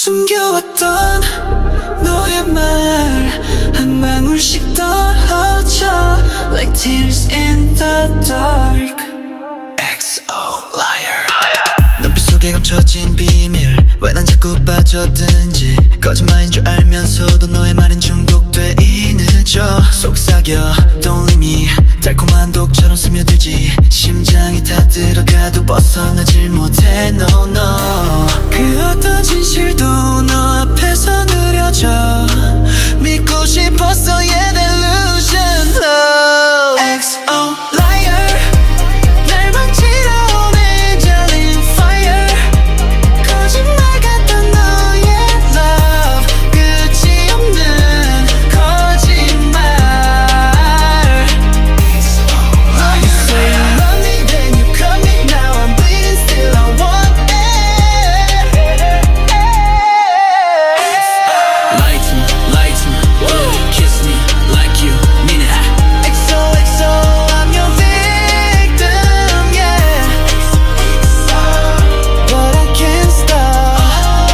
숨겨왔던 너의 말 한 방울씩 떨어져 Like tears in the dark. XO liar. 눈빛 속에 감춰진 비밀, 왜 난 자꾸 빠져든지. 거짓말인 줄 알면서도 너의 말엔 중독돼 이 늦어. 속삭여 don't leave me, 달콤한 독처럼 스며들지. 심장이 다 들어가도 벗어나질 못해 no no. 그 어떤 진실도 너 앞에서 느려져. 믿고 싶었어 yeah delusion oh. XO liar. 날 망치러 오네 darling fire. 거짓말 같던 너의 love 끝이 없는 거짓말. You say you love me then you cut me. Now I'm bleeding still I want it. Lie to me, kiss me like you mean it. XOXO I'm your victim yeah. But I can't stop.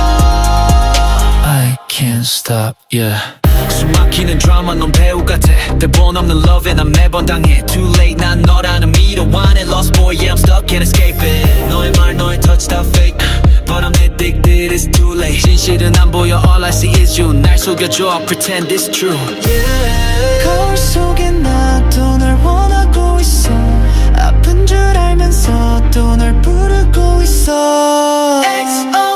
I can't stop yeah. 숨막히는 드라마 넌 배우 같아. 대본 없는 love에 난 매번 당해. Too late 난 너라는 미로와네 lost boy yeah I'm stuck can't escape it. 너의 말 너의 touch 다 fake But I'm addicted it's too late. 진실은 안 보여 all I see is you. 날 속여줘 pretend it's true yeah. 거울 속에 나도 널 원하고 있어. 아픈 줄 알면서도 널 부르고 있어. XO